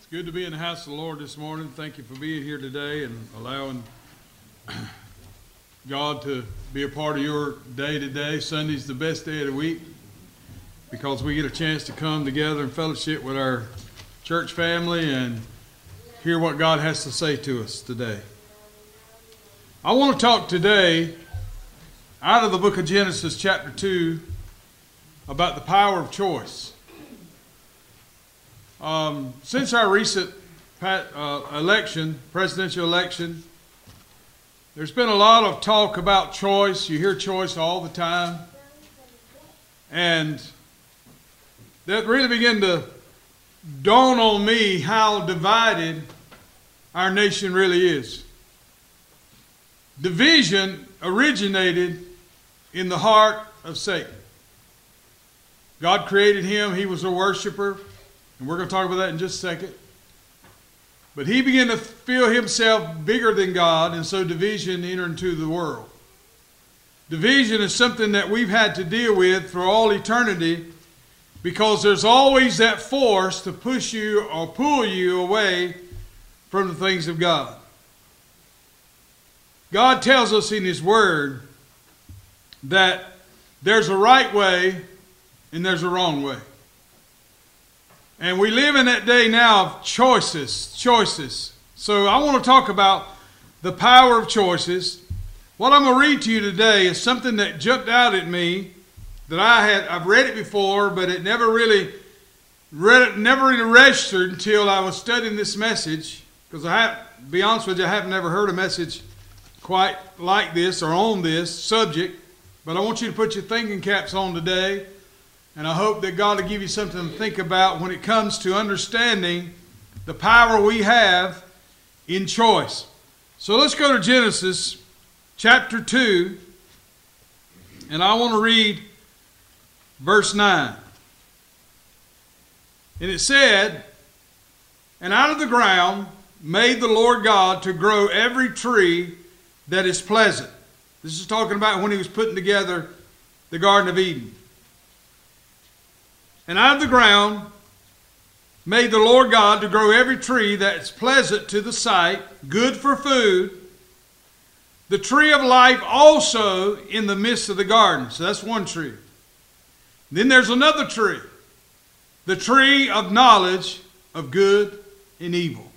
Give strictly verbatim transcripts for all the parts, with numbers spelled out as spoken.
Good to be in the house of the Lord this morning. Thank you for being here today and allowing God to be a part of your day today. Sunday's the best day of the week because we get a chance to come together and fellowship with our church family and hear what God has to say to us today. I want to talk today out of the book of Genesis chapter two about the power of choice. Um, since our recent uh, election, presidential election, there's been a lot of talk about choice. You hear choice all the time. And that really began to dawn on me how divided our nation really is. Division originated in the heart of Satan. God created him. He was a worshiper. And we're going to talk about that in just a second. But he began to feel himself bigger than God, and so division entered into the world. Division is something that we've had to deal with for all eternity because there's always that force to push you or pull you away from the things of God. God tells us in His Word that there's a right way and there's a wrong way. And we live in that day now of choices, choices. So I want to talk about the power of choices. What I'm going to read to you today is something that jumped out at me that I had, I've read it before, but it never really, read it, never really registered until I was studying this message. Because I have, to be honest with you, I have never heard a message quite like this or on this subject. But I want you to put your thinking caps on today. And I hope that God will give you something to think about when it comes to understanding the power we have in choice. So let's go to Genesis chapter two. And I want to read verse nine. And it said, "And out of the ground made the Lord God to grow every tree that is pleasant." This is talking about when He was putting together the Garden of Eden. "And out of the ground made the Lord God to grow every tree that's pleasant to the sight, good for food, the tree of life also in the midst of the garden." So that's one tree. Then there's another tree, the tree of knowledge of good and evil.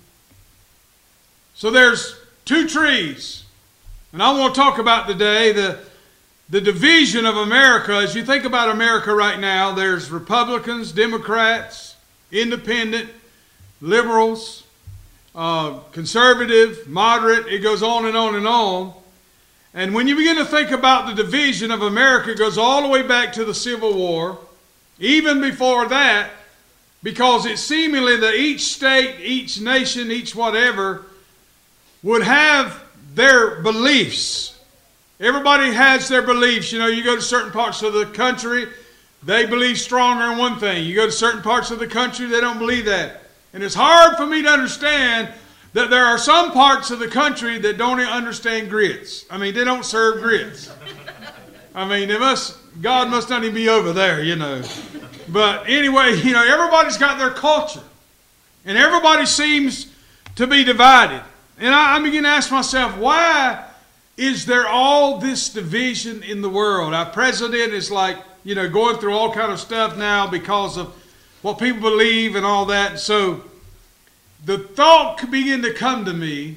So there's two trees. And I want to talk about today the The division of America. As you think about America right now, there's Republicans, Democrats, independent, liberals, uh, conservative, moderate. It goes on and on and on. And when you begin to think about the division of America, it goes all the way back to the Civil War, even before that, because it's seemingly that each state, each nation, each whatever would have their beliefs. Everybody has their beliefs. You know, you go to certain parts of the country, they believe stronger in one thing. You go to certain parts of the country, they don't believe that. And it's hard for me to understand that there are some parts of the country that don't understand grits. I mean, they don't serve grits. I mean, they must, God must not even be over there, you know. But anyway, you know, everybody's got their culture. And everybody seems to be divided. And I, I begin to ask myself, why is there all this division in the world? Our president is like, you know, going through all kind of stuff now because of what people believe and all that. So the thought could begin to come to me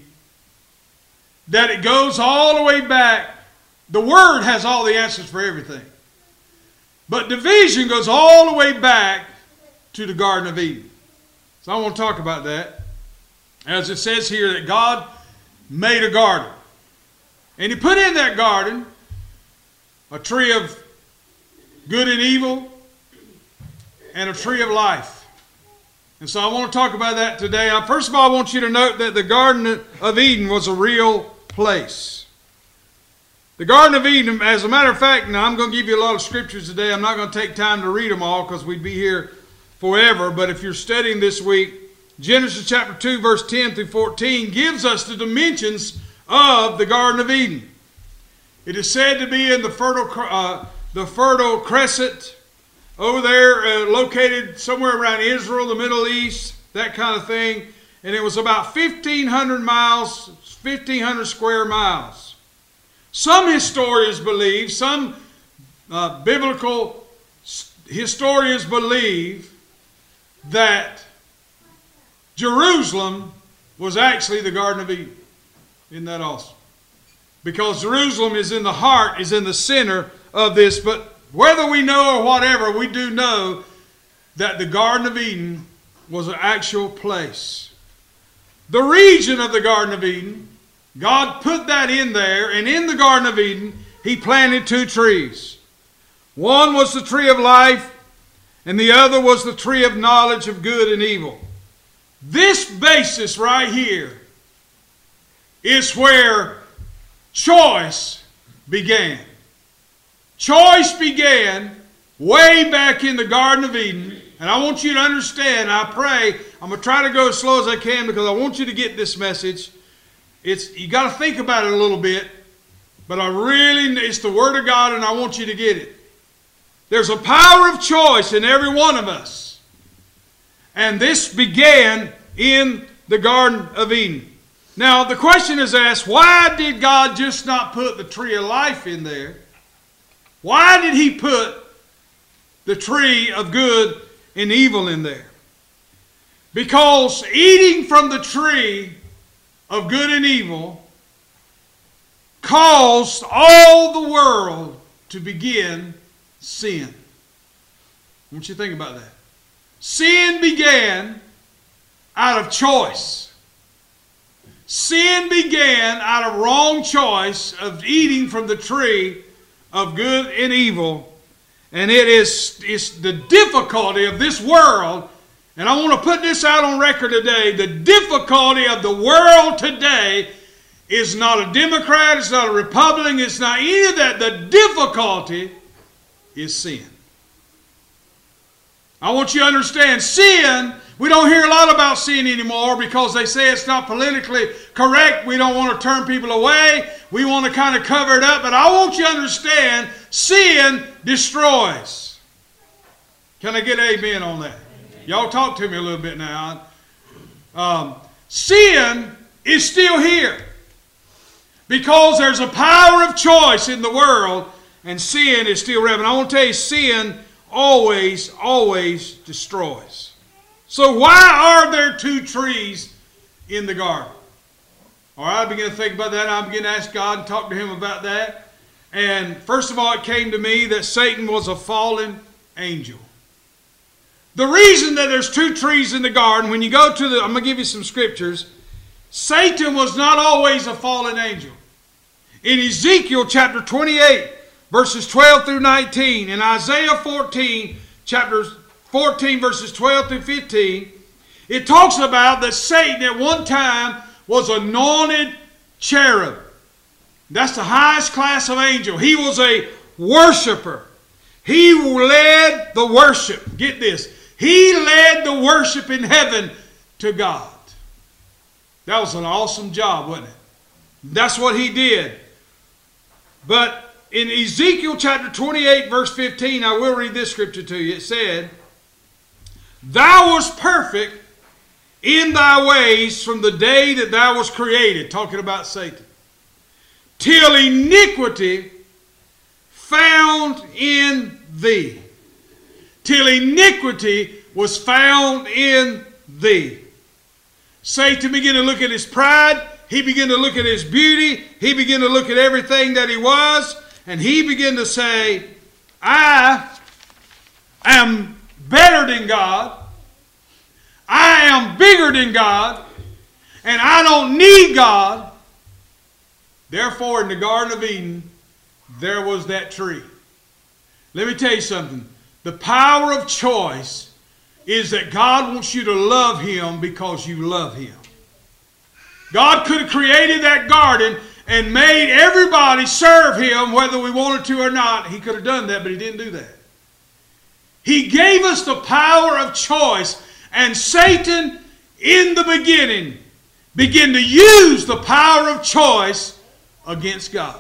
that it goes all the way back. The Word has all the answers for everything. But division goes all the way back to the Garden of Eden. So I want to talk about that. As it says here that God made a garden. And He put in that garden a tree of good and evil and a tree of life. And so I want to talk about that today. First of all, I want you to note that the Garden of Eden was a real place. The Garden of Eden, as a matter of fact, now I'm going to give you a lot of scriptures today. I'm not going to take time to read them all because we'd be here forever. But if you're studying this week, Genesis chapter two, verse ten through fourteen gives us the dimensions of the Garden of Eden. It is said to be in the fertile, uh, the fertile crescent over there, uh, located somewhere around Israel, the Middle East. that kind of thing. And it was about fifteen hundred miles, fifteen hundred square miles. Some historians believe, some uh, biblical historians believe that Jerusalem was actually the Garden of Eden. Isn't that awesome? Because Jerusalem is in the heart, is in the center of this. But whether we know or whatever, we do know that the Garden of Eden was an actual place. The region of the Garden of Eden, God put that in there, and in the Garden of Eden, He planted two trees. One was the tree of life, and the other was the tree of knowledge of good and evil. This basis right here is where choice began. Choice began way back in the Garden of Eden. And I want you to understand, I pray, I'm going to try to go as slow as I can because I want you to get this message. It's, you got to think about it a little bit, but I really, it's the Word of God and I want you to get it. There's a power of choice in every one of us. And this began in the Garden of Eden. Now, the question is asked, why did God just not put the tree of life in there? Why did He put the tree of good and evil in there? Because eating from the tree of good and evil caused all the world to begin sin. I want you to think about that. Sin began out of choice. Sin began out of wrong choice of eating from the tree of good and evil. And it is it's the difficulty of this world, and I want to put this out on record today, the difficulty of the world today is not a Democrat, it's not a Republican, it's not any of that. The difficulty is sin. I want you to understand, sin, we don't hear a lot about sin anymore because they say it's not politically correct. We don't want to turn people away. We want to kind of cover it up. But I want you to understand, sin destroys. Can I get an amen on that? Y'all talk to me a little bit now. Um, sin is still here because there's a power of choice in the world, and sin is still relevant. I want to tell you, sin always, always destroys. So why are there two trees in the garden? All right, I began to think about that. I began to ask God and talk to Him about that. And first of all, it came to me that Satan was a fallen angel. The reason that there's two trees in the garden, when you go to the, I'm going to give you some scriptures. Satan was not always a fallen angel. In Ezekiel chapter twenty-eight, verses twelve through nineteen, in Isaiah fourteen, chapters fourteen, verses twelve through fifteen, it talks about that Satan at one time was anointed cherub. That's the highest class of angel. He was a worshiper. He led the worship. Get this. He led the worship in heaven to God. That was an awesome job, wasn't it? That's what he did. But in Ezekiel chapter twenty-eight, verse fifteen, I will read this scripture to you. It said, "Thou wast perfect in thy ways from the day that thou was created," talking about Satan, "till iniquity found in thee." Till iniquity was found in thee. Satan began to look at his pride. He began to look at his beauty. He began to look at everything that he was. And he began to say, I am better than God. I am bigger than God. And I don't need God. Therefore, in the Garden of Eden, there was that tree. Let me tell you something. The power of choice is that God wants you to love Him because you love Him. God could have created that garden and made everybody serve Him whether we wanted to or not. He could have done that, but He didn't do that. He gave us the power of choice, and Satan in the beginning began to use the power of choice against God.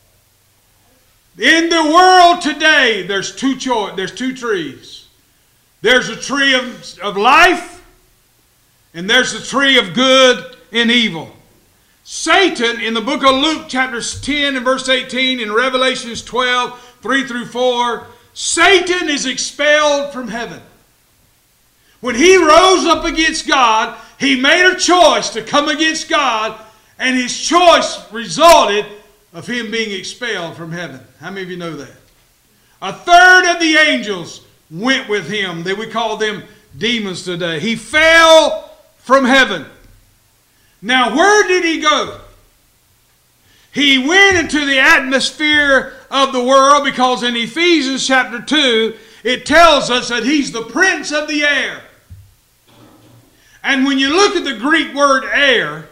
In the world today, there's two cho- there's two trees. There's a tree of, of life, And there's the tree of good and evil. Satan, in the book of Luke, chapters ten and verse eighteen, in Revelations twelve, three through four, Satan is expelled from heaven. When he rose up against God, he made a choice to come against God, and his choice resulted of him being expelled from heaven. How many of you know that? A third of the angels went with him. That we call them demons today. He fell from heaven. Now, where did he go? He went into the atmosphere of the world, because in Ephesians chapter two, it tells us that he's the prince of the air. And when you look at the Greek word air,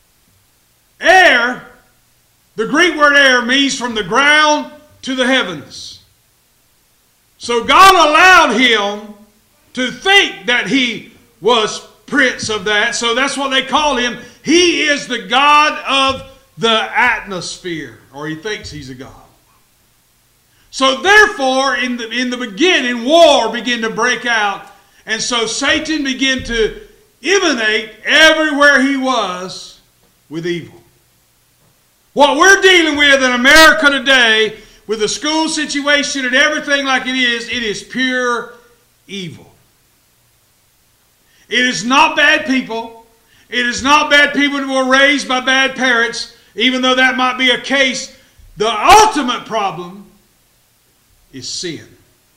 air, the Greek word air means from the ground to the heavens. So God allowed him to think that he was prince of that. So that's what they call him. He is the God of the atmosphere, or he thinks he's a God. So therefore, in the, in the beginning, war began to break out. And so Satan began to emanate everywhere he was with evil. What we're dealing with in America today, with the school situation and everything like it is, it is pure evil. It is not bad people. It is not bad people who were raised by bad parents, even though that might be a case. The ultimate problem is sin.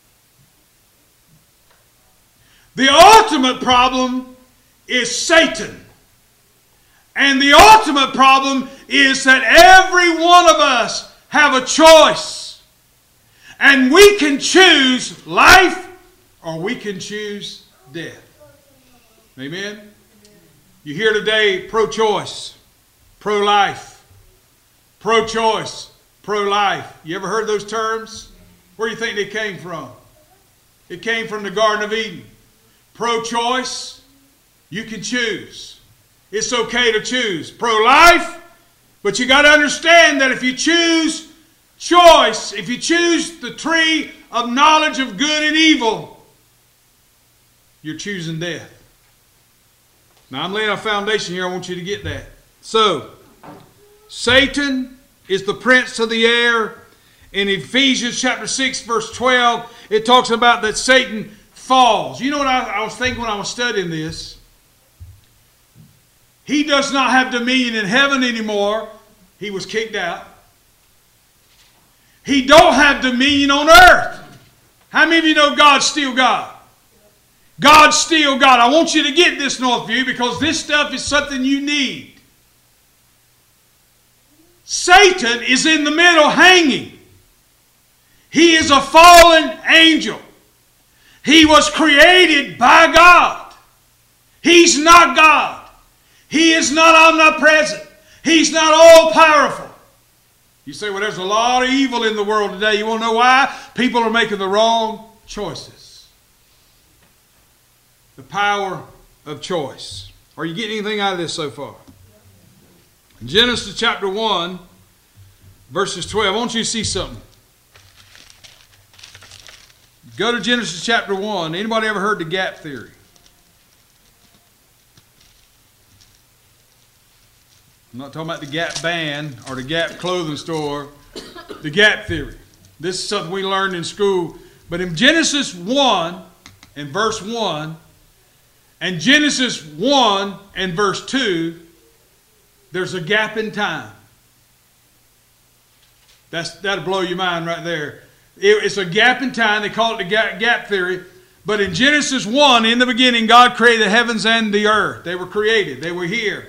The ultimate problem is Satan. And the ultimate problem is that every one of us have a choice. And we can choose life or we can choose death. Amen? You hear today pro-choice, pro-life, pro-choice, pro-life. You ever heard those terms? Where do you think they came from? It came from the Garden of Eden. Pro-choice, you can choose. It's okay to choose. Pro-life, but you got to understand that if you choose choice, if you choose the tree of knowledge of good and evil, you're choosing death. Now I'm laying a foundation here. I want you to get that. So, Satan is the prince of the air. In Ephesians chapter six, verse twelve, it talks about that Satan falls. You know what I, I was thinking when I was studying this? He does not have dominion in heaven anymore. He was kicked out. He don't have dominion on earth. How many of you know God's still God? God's still God. I want you to get this, Northview, because this stuff is something you need. Satan is in the middle hanging. He is a fallen angel. He was created by God. He's not God. He is not omnipresent. He's not all-powerful. You say, well, there's a lot of evil in the world today. You want to know why? People are making the wrong choices. The power of choice. Are you getting anything out of this so far? Genesis chapter one, verses twelve. I want you to see something. Go to Genesis chapter one. Anybody ever heard the gap theory? I'm not talking about the Gap band or the Gap clothing store. The gap theory. This is something we learned in school. But in Genesis one and verse one, and Genesis one and verse two, there's a gap in time. That's, that'll blow your mind right there. It, it's a gap in time. They call it the gap, gap theory. But in Genesis one, in the beginning, God created the heavens and the earth. They were created. They were here.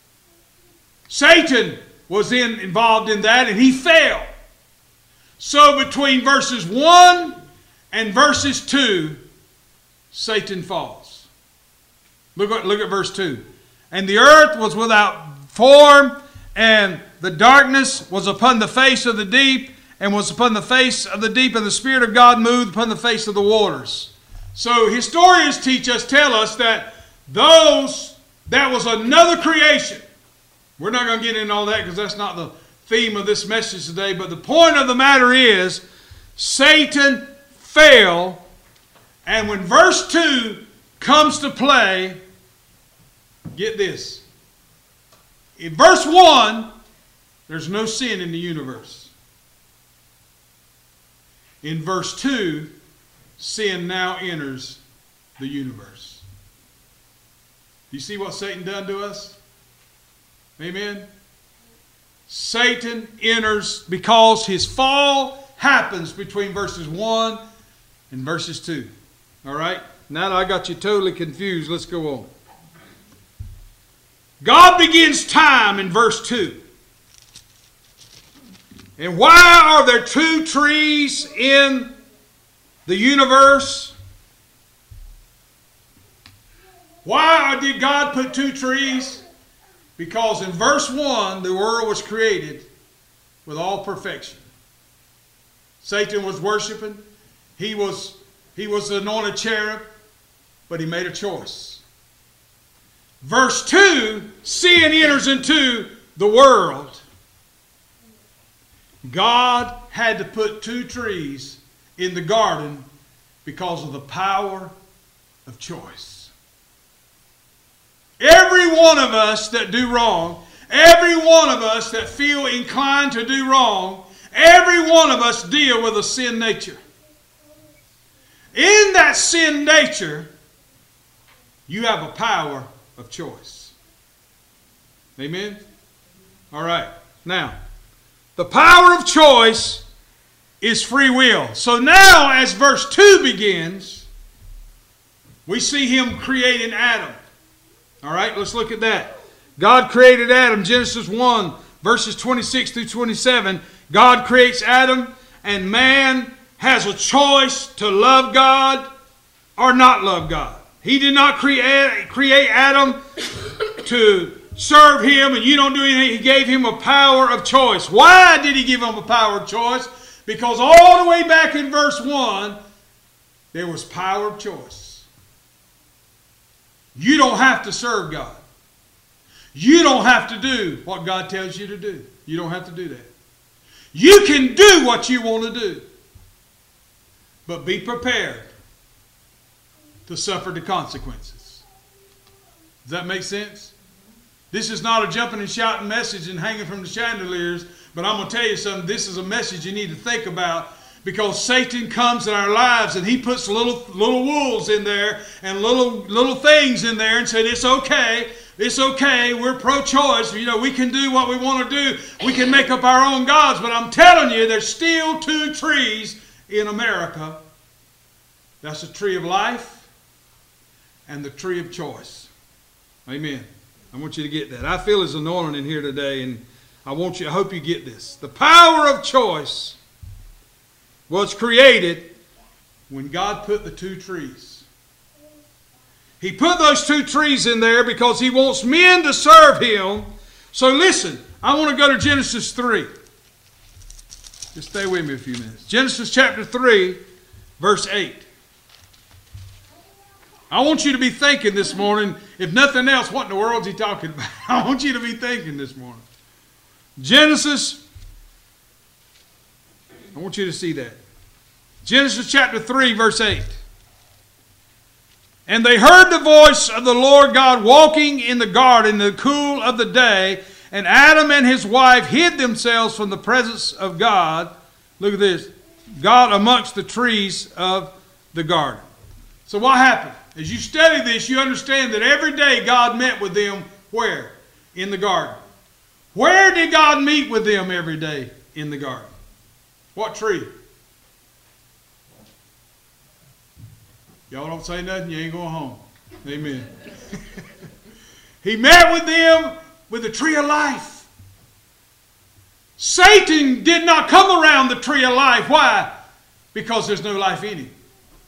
Satan was in, involved in that, and he fell. So between verses one and verses two, Satan falls. Look at, look at verse two. And the earth was without form, and the darkness was upon the face of the deep, and was upon the face of the deep, and the Spirit of God moved upon the face of the waters. So historians teach us, tell us that those, that was another creation. We're not going to get into all that because that's not the theme of this message today. But the point of the matter is, Satan fell, and when verse two comes to play, Get this. In verse one, there's no sin in the universe. In verse two, sin now enters the universe. You see what Satan done to us? Amen? Satan enters because his fall happens between verses one and verses two. All right? Now that I got you totally confused, let's go on. God begins time in verse two. And why are there two trees in the universe? Why did God put two trees? Because in verse one, the world was created with all perfection. Satan was worshiping. He was, he was the anointed cherub, but he made a choice. Verse two, sin enters into the world. God had to put two trees in the garden because of the power of choice. Every one of us that do wrong, every one of us that feel inclined to do wrong, every one of us deal with a sin nature. In that sin nature, you have a power of choice. Amen? All right. Now, the power of choice is free will. So now, as verse two begins, we see him creating Adam. All right, let's look at that. God created Adam, Genesis one, verses twenty-six through twenty-seven. God creates Adam, and man has a choice to love God or not love God. He did not create, create Adam to serve him, and you don't do anything. He gave him a power of choice. Why did he give him a power of choice? Because all the way back in verse one, there was power of choice. You don't have to serve God. You don't have to do what God tells you to do. You don't have to do that. You can do what you want to do. But be prepared to suffer the consequences. Does that make sense? This is not a jumping and shouting message and hanging from the chandeliers, but I'm going to tell you something. This is a message you need to think about, because Satan comes in our lives and he puts little little wolves in there and little little things in there and said, it's okay, it's okay, we're pro-choice, you know, we can do what we want to do, we can make up our own gods. But I'm telling you, there's still two trees in America. That's the tree of life and the tree of choice. Amen. I want you to get that. I feel his anointing in here today, and I want you, I hope you get this. The power of choice was created when God put the two trees. He put those two trees in there because he wants men to serve him. So listen, I want to go to Genesis three. Just stay with me a few minutes. Genesis chapter three, verse eight. I want you to be thinking this morning, if nothing else, what in the world is he talking about? I want you to be thinking this morning. Genesis, I want you to see that. Genesis chapter three, verse eight. And they heard the voice of the Lord God walking in the garden in the cool of the day, and Adam and his wife hid themselves from the presence of God. Look at this. God amongst the trees of the garden. So what happened? As you study this, you understand that every day God met with them where? In the garden. Where did God meet with them every day? In the garden. What tree? Y'all don't say nothing, you ain't going home. Amen. He met with them with the tree of life. Satan did not come around the tree of life. Why? Because there's no life in him.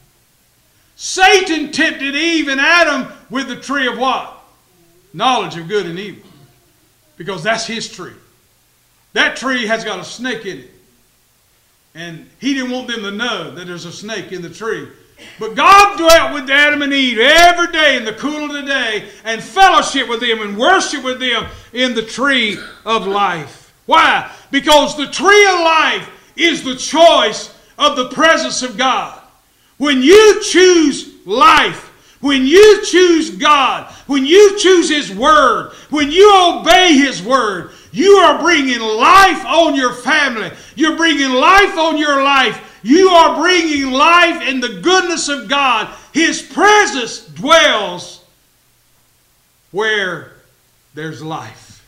Satan tempted Eve and Adam with the tree of what? Knowledge of good and evil. Because that's his tree. That tree has got a snake in it. And he didn't want them to know that there's a snake in the tree. But God dwelt with Adam and Eve every day in the cool of the day and fellowship with them and worship with them in the tree of life. Why? Because the tree of life is the choice of the presence of God. When you choose life, When you choose God, when you choose His Word, when you obey His Word, you are bringing life on your family. You're bringing life on your life. You are bringing life in the goodness of God. His presence dwells where there's life.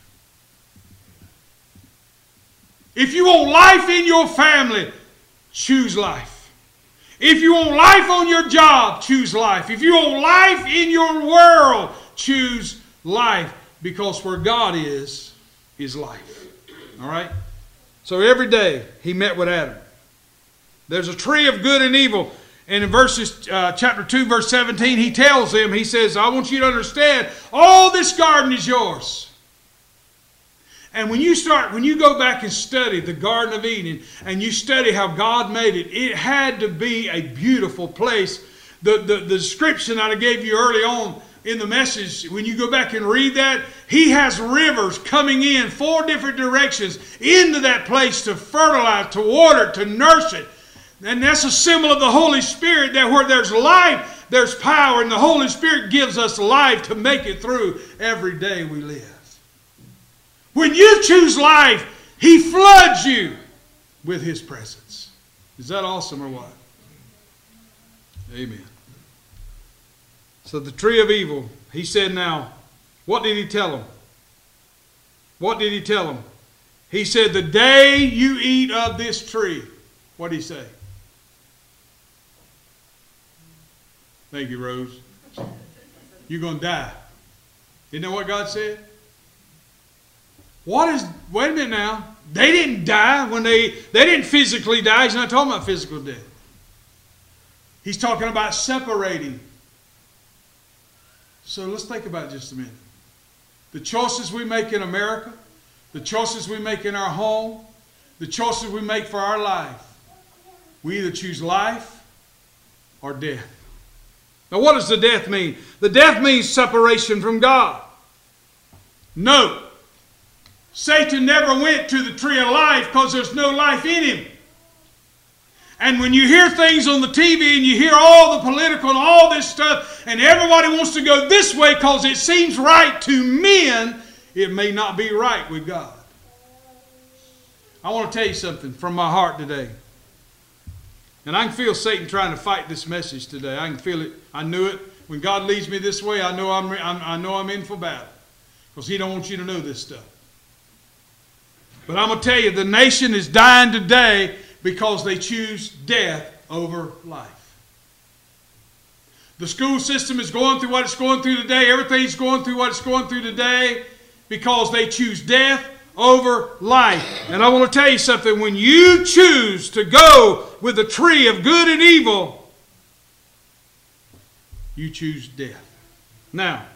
If you want life in your family, choose life. If you want life on your job, choose life. If you want life in your world, choose life. Because where God is, is life. All right? So every day he met with Adam. There's a tree of good and evil. And in verses, uh, chapter two, verse seventeen, he tells him, he says, I want you to understand, all this garden is yours. And when you start, when you go back and study the Garden of Eden, and you study how God made it, it had to be a beautiful place. The, the, the description that I gave you early on in the message, when you go back and read that, He has rivers coming in four different directions into that place to fertilize, to water, to nurse it. And that's a symbol of the Holy Spirit, that where there's life, there's power, and the Holy Spirit gives us life to make it through every day we live. When you choose life, He floods you with His presence. Is that awesome or what? Amen. So the tree of evil, He said now, what did He tell them? What did He tell them? He said, the day you eat of this tree, what did He say? Thank you, Rose. You're going to die. Isn't that what God said? What is, wait a minute now. They didn't die when they, they didn't physically die. He's not talking about physical death. He's talking about separating. So let's think about it just a minute. The choices we make in America, the choices we make in our home, the choices we make for our life, we either choose life or death. Now what does the death mean? The death means separation from God. No. Satan never went to the tree of life because there's no life in him. And when you hear things on the T V and you hear all the political and all this stuff, and everybody wants to go this way because it seems right to men, it may not be right with God. I want to tell you something from my heart today. And I can feel Satan trying to fight this message today. I can feel it. I knew it. When God leads me this way, I know I'm, I'm, I know I'm in for battle. Because He don't want you to know this stuff. But I'm going to tell you, the nation is dying today because they choose death over life. The school system is going through what it's going through today. Everything's going through what it's going through today because they choose death over life. And I want to tell you something. When you choose to go with the tree of good and evil, you choose death. Now,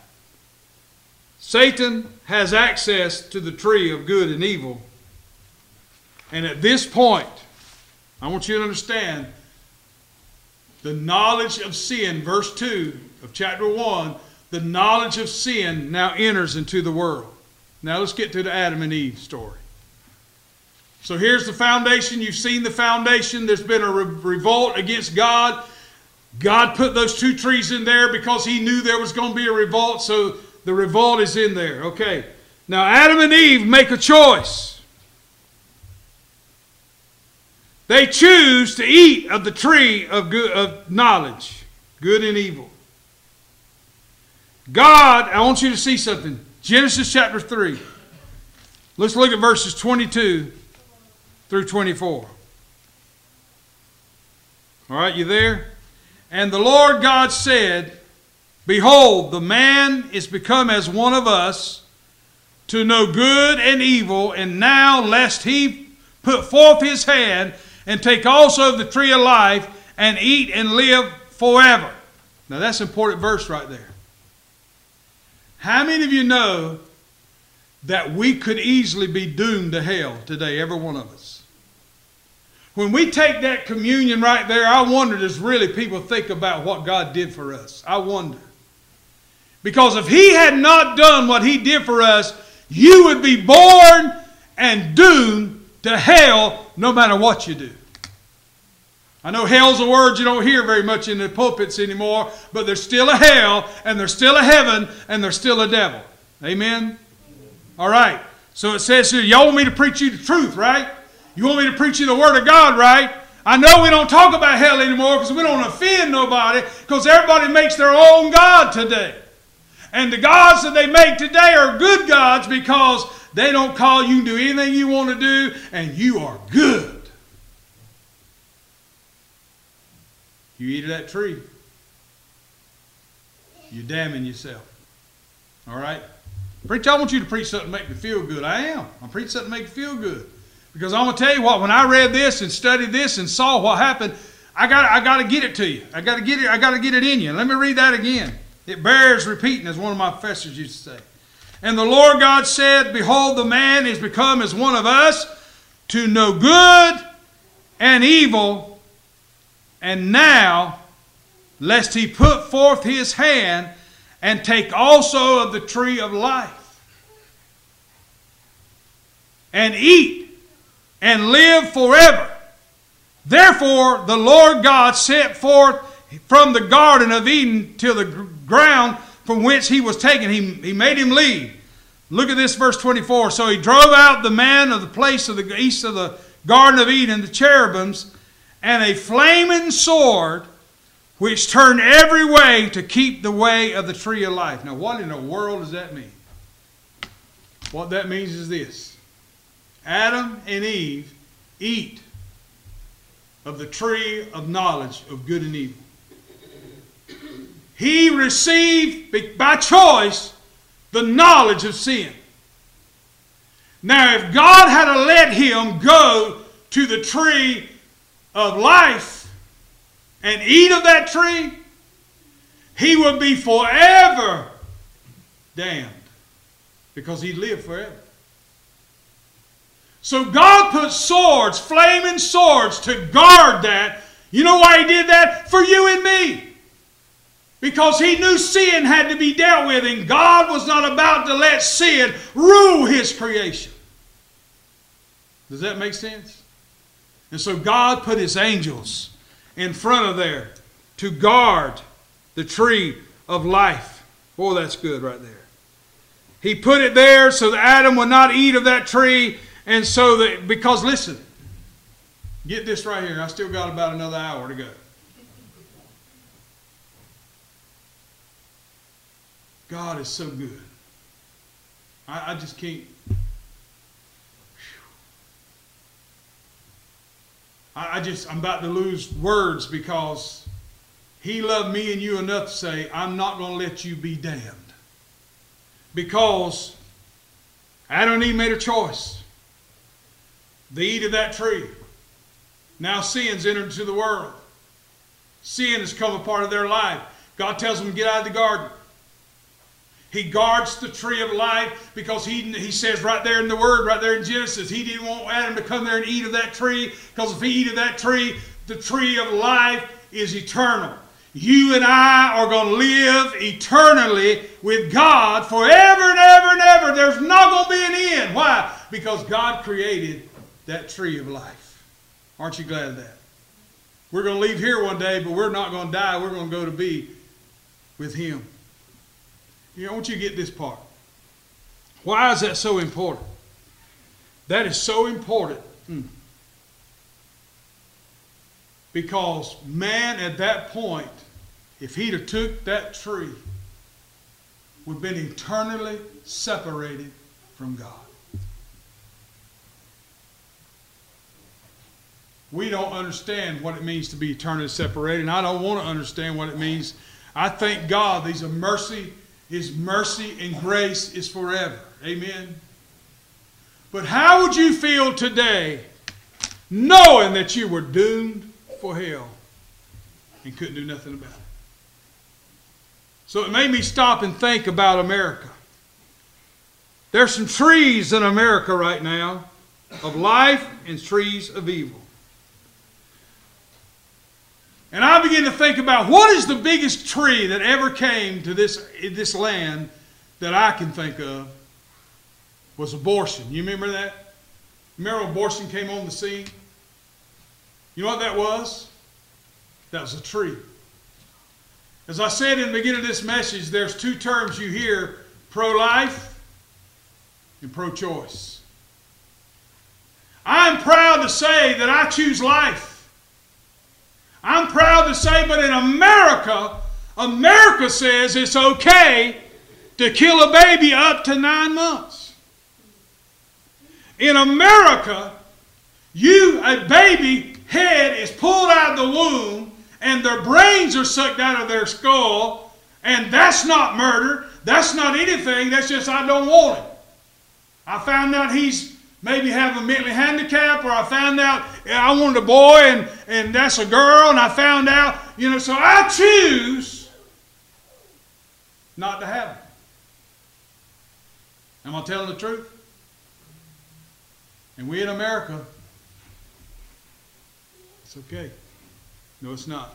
Satan has access to the tree of good and evil. And at this point, I want you to understand the knowledge of sin, verse two of chapter one, the knowledge of sin now enters into the world. Now let's get to the Adam and Eve story. So here's the foundation. You've seen the foundation. There's been a re- revolt against God. God put those two trees in there because He knew there was going to be a revolt. So the revolt is in there. Okay. Now Adam and Eve make a choice. They choose to eat of the tree of, good, of knowledge, good and evil. God, I want you to see something. Genesis chapter three. Let's look at verses twenty-two through twenty-four. All right, you there? And the Lord God said, behold, the man is become as one of us, to know good and evil, and now lest he put forth his hand and take also of the tree of life and eat and live forever. Now that's an important verse right there. How many of you know that we could easily be doomed to hell today, every one of us? When we take that communion right there, I wonder does really people think about what God did for us? I wonder. Because if He had not done what He did for us, you would be born and doomed to hell no matter what you do. I know hell's a word you don't hear very much in the pulpits anymore, but there's still a hell, and there's still a heaven, and there's still a devil. Amen? All right. So it says here, y'all want me to preach you the truth, right? You want me to preach you the Word of God, right? I know we don't talk about hell anymore because we don't offend nobody, because everybody makes their own God today. And the gods that they make today are good gods because they don't call you to do anything you want to do, and you are good. You eat of that tree, you're damning yourself. All right? Preacher, I want you to preach something to make me feel good. I am. I'm preaching something to make you feel good. Because I'm going to tell you what, when I read this and studied this and saw what happened, I got I got to get it to you. I got to get it. I got to get it in you. Let me read that again. It bears repeating, as one of my professors used to say. And the Lord God said, behold, the man is become as one of us, to know good and evil. And now, lest he put forth his hand and take also of the tree of life, and eat, and live forever. Therefore the Lord God set forth from the garden of Eden till the ground from whence he was taken. He, he made him leave. Look at this, verse twenty-four. So he drove out the man of the place of the east of the garden of Eden, the cherubims, and a flaming sword, which turned every way to keep the way of the tree of life. Now, what in the world does that mean? What that means is this. Adam and Eve eat of the tree of knowledge of good and evil. He received, by choice, the knowledge of sin. Now, if God had let him go to the tree of life and eat of that tree, he would be forever damned, because he'd live forever. So God put swords, flaming swords, to guard that. You know why he did that? For you and me. Because he knew sin had to be dealt with, and God was not about to let sin rule his creation. Does that make sense? And so God put his angels in front of there to guard the tree of life. Oh, that's good right there. He put it there so that Adam would not eat of that tree. And so that, because listen, get this right here. I still got about another hour to go. God is so good. I, I just can't. I, I just, I'm about to lose words, because he loved me and you enough to say, I'm not going to let you be damned. Because Adam and Eve made a choice. They eat of that tree. Now sin's entered into the world. Sin has become a part of their life. God tells them to get out of the garden. He guards the tree of life because he, he says right there in the Word, right there in Genesis, he didn't want Adam to come there and eat of that tree, because if he eat of that tree, the tree of life is eternal. You and I are going to live eternally with God forever and ever and ever. There's not going to be an end. Why? Because God created that tree of life. Aren't you glad of that? We're going to leave here one day, but we're not going to die. We're going to go to be with him. You know, I want you to get this part. Why is that so important? That is so important. Mm. Because man at that point, if he'd have took that tree, would have been eternally separated from God. We don't understand what it means to be eternally separated, and I don't want to understand what it means. I thank God these are mercy, his mercy and grace is forever. Amen. But how would you feel today knowing that you were doomed for hell and couldn't do nothing about it? So it made me stop and think about America. There's some trees in America right now of life and trees of evil. And I begin to think about, what is the biggest tree that ever came to this, this land that I can think of? Was abortion. You remember that? Remember when abortion came on the scene? You know what that was? That was a tree. As I said in the beginning of this message, there's two terms you hear, pro-life and pro-choice. I'm proud to say that I choose life. I'm proud to say, but in America, America says it's okay to kill a baby up to nine months. In America, you, a baby head is pulled out of the womb and their brains are sucked out of their skull, and that's not murder. That's not anything. That's just I don't want him. I found out he's maybe having a mental handicap, or I found out I wanted a boy and, and that's a girl, and I found out, you know, so I choose not to have him. Am I telling the truth? And we in America, it's okay. No, it's not.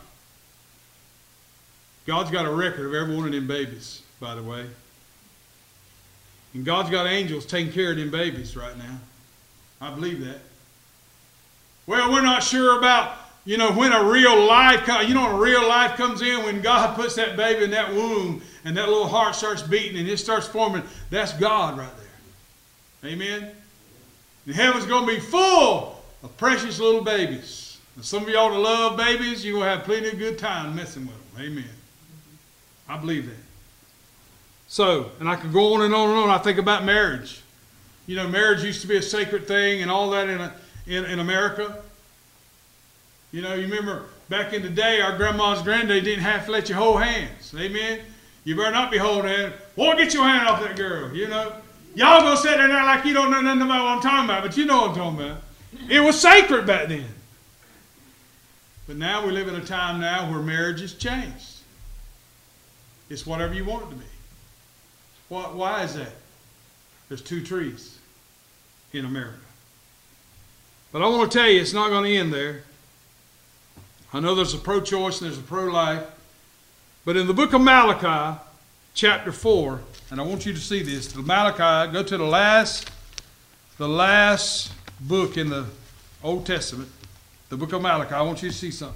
God's got a record of every one of them babies, by the way. And God's got angels taking care of them babies right now. I believe that. Well, we're not sure about, you know, when a real life, you know, when a real life comes in, when God puts that baby in that womb and that little heart starts beating and it starts forming, that's God right there. Amen? The heaven's going to be full of precious little babies. And some of y'all that love babies, you're going to have plenty of good time messing with them. Amen. I believe that. So, and I could go on and on and on. I think about marriage. You know, marriage used to be a sacred thing and all that in, a, in, in America. You know, you remember back in the day, our grandma's granddad didn't have to let you hold hands. Amen. You better not be holding hands. Boy, get your hand off that girl, you know. Y'all going to sit there now like you don't know nothing about what I'm talking about, but you know what I'm talking about. It was sacred back then. But now we live in a time now where marriage has changed. It's whatever you want it to be. Why, why is that? There's two trees in America. But I want to tell you, it's not going to end there. I know there's a pro-choice and there's a pro-life. But in the book of Malachi, chapter four, and I want you to see this. The Malachi, go to the last, the last book in the Old Testament. The book of Malachi. I want you to see something.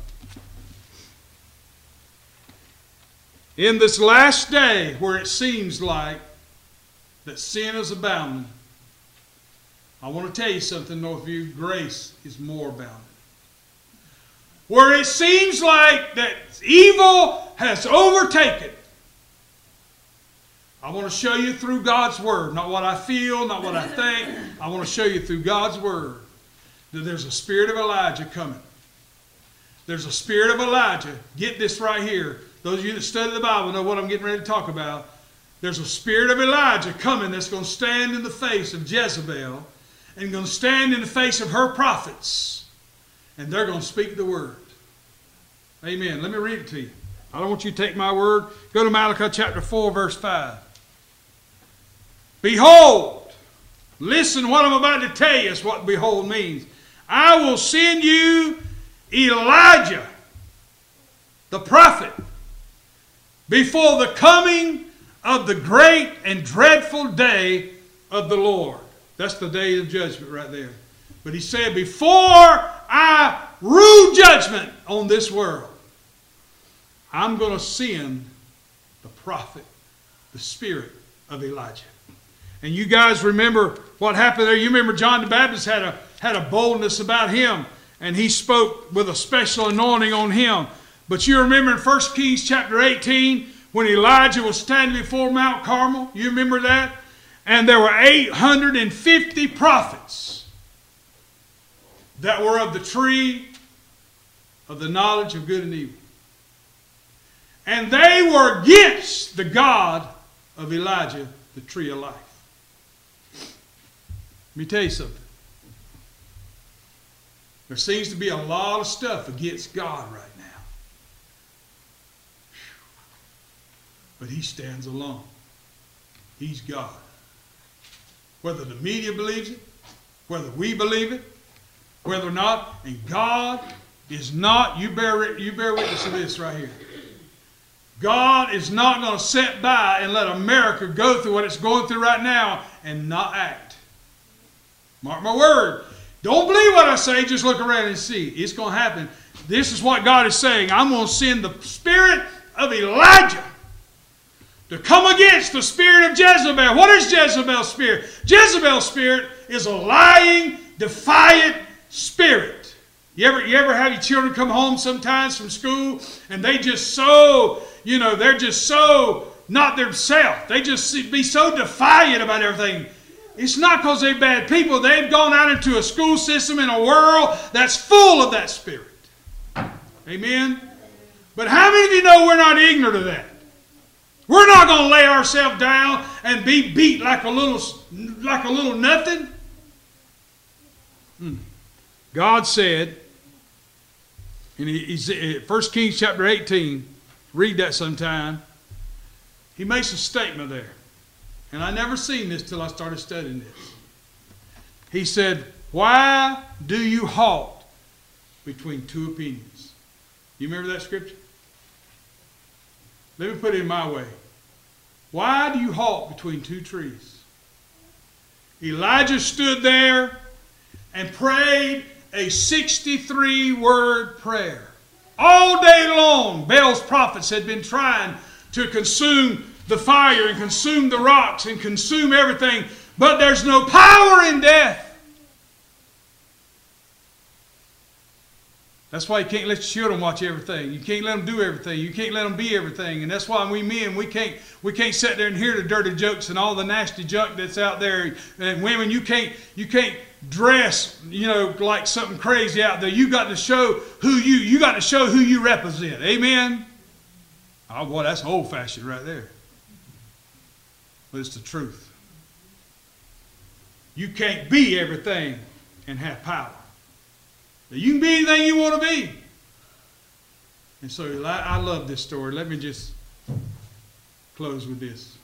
In this last day where it seems like that sin is abounding, I want to tell you something, Northview. Grace is more abounding. Where it seems like that evil has overtaken, I want to show you through God's Word. Not what I feel, not what I think. I want to show you through God's Word that there's a spirit of Elijah coming. There's a spirit of Elijah. Get this right here. Those of you that study the Bible know what I'm getting ready to talk about. There's a spirit of Elijah coming that's going to stand in the face of Jezebel and going to stand in the face of her prophets. And they're going to speak the word. Amen. Let me read it to you. I don't want you to take my word. Go to Malachi chapter four, verse five. Behold, listen, what I'm about to tell you is what behold means. I will send you Elijah, the prophet, before the coming of the great and dreadful day of the Lord. That's the day of judgment right there. But he said, before I rule judgment on this world, I'm going to send the prophet, the spirit of Elijah. And you guys remember what happened there. You remember John the Baptist had a, had a boldness about him. And he spoke with a special anointing on him. But you remember in First Kings chapter eighteen, when Elijah was standing before Mount Carmel, you remember that? And there were eight hundred fifty prophets that were of the tree of the knowledge of good and evil. And they were against the God of Elijah, the tree of life. Let me tell you something. There seems to be a lot of stuff against God right now. But he stands alone. He's God. Whether the media believes it, whether we believe it, whether or not, and God is not, you bear, you bear witness to this right here. God is not going to sit by and let America go through what it's going through right now and not act. Mark my word. Don't believe what I say, just look around and see. It's going to happen. This is what God is saying. I'm going to send the spirit of Elijah to come against the spirit of Jezebel. What is Jezebel's spirit? Jezebel's spirit is a lying, defiant spirit. You ever, you ever have your children come home sometimes from school and they just so, you know, they're just so not themselves. They just be so defiant about everything. It's not because they're bad people. They've gone out into a school system in a world that's full of that spirit. Amen? But how many of you know we're not ignorant of that? We're not going to lay ourselves down and be beat like a little, like a little nothing. Hmm. God said, in First Kings chapter eighteen, read that sometime. He makes a statement there. And I never seen this till I started studying this. He said, why do you halt between two opinions? You remember that scripture? Let me put it in my way. Why do you halt between two trees? Elijah stood there and prayed a sixty-three word prayer. All day long, Baal's prophets had been trying to consume the fire and consume the rocks and consume everything. But there's no power in death. That's why you can't let your children watch everything. You can't let them do everything. You can't let them be everything. And that's why we men, we can't, we can't sit there and hear the dirty jokes and all the nasty junk that's out there. And women, you can't, you can't dress, you know, like something crazy out there. You got to show who you, you got to show who you represent. Amen? Oh, boy, that's old-fashioned right there. But it's the truth. You can't be everything and have power. You can be anything you want to be. And so I love this story. Let me just close with this.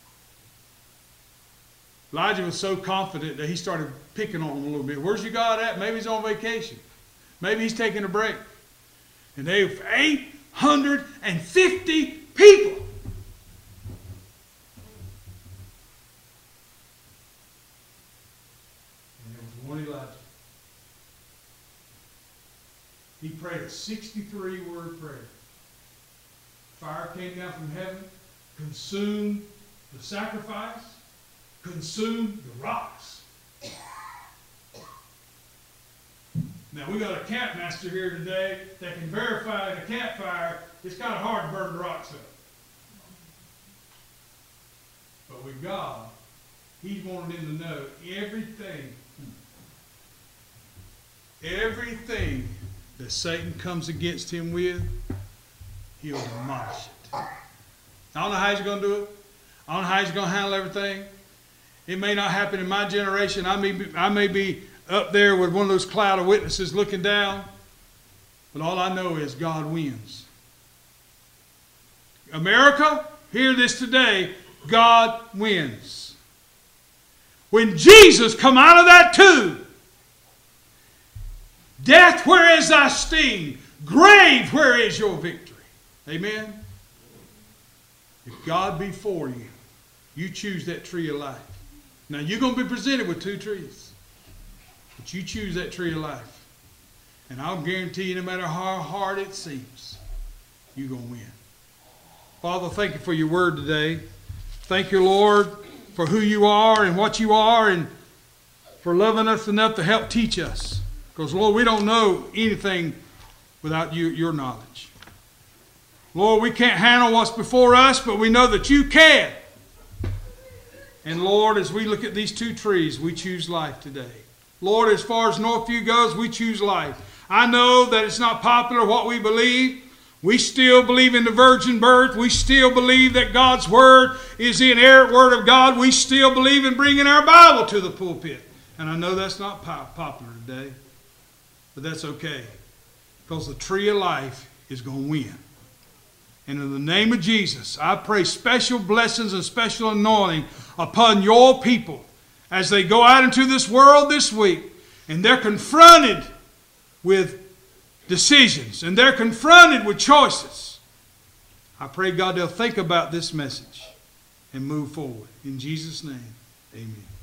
Elijah was so confident that he started picking on him a little bit. Where's your God at? Maybe he's on vacation. Maybe he's taking a break. And they have eight hundred fifty people. And there was one Elijah. He prayed a sixty-three word prayer. Fire came down from heaven, consumed the sacrifice, consumed the rocks. Now we got a campmaster here today that can verify in a campfire it's kind of hard to burn the rocks up. But with God, He wanted him to know everything, everything that Satan comes against him with, he'll demolish it. I don't know how he's going to do it. I don't know how he's going to handle everything. It may not happen in my generation. I may be, I may be up there with one of those cloud of witnesses looking down. But all I know is God wins. America, hear this today. God wins. When Jesus come out of that tomb, death, where is thy sting? Grave, where is your victory? Amen? If God be for you, you choose that tree of life. Now, you're going to be presented with two trees. But you choose that tree of life. And I'll guarantee you, no matter how hard it seems, you're going to win. Father, thank you for your word today. Thank you, Lord, for who you are and what you are, and for loving us enough to help teach us. Because, Lord, we don't know anything without you, your knowledge. Lord, we can't handle what's before us, but we know that you can. And, Lord, as we look at these two trees, we choose life today. Lord, as far as Northview goes, we choose life. I know that it's not popular what we believe. We still believe in the virgin birth. We still believe that God's Word is the inerrant Word of God. We still believe in bringing our Bible to the pulpit. And I know that's not popular today. But that's okay, because the tree of life is going to win. And in the name of Jesus, I pray special blessings and special anointing upon your people as they go out into this world this week, and they're confronted with decisions, and they're confronted with choices. I pray, God, they'll think about this message and move forward. In Jesus' name, amen.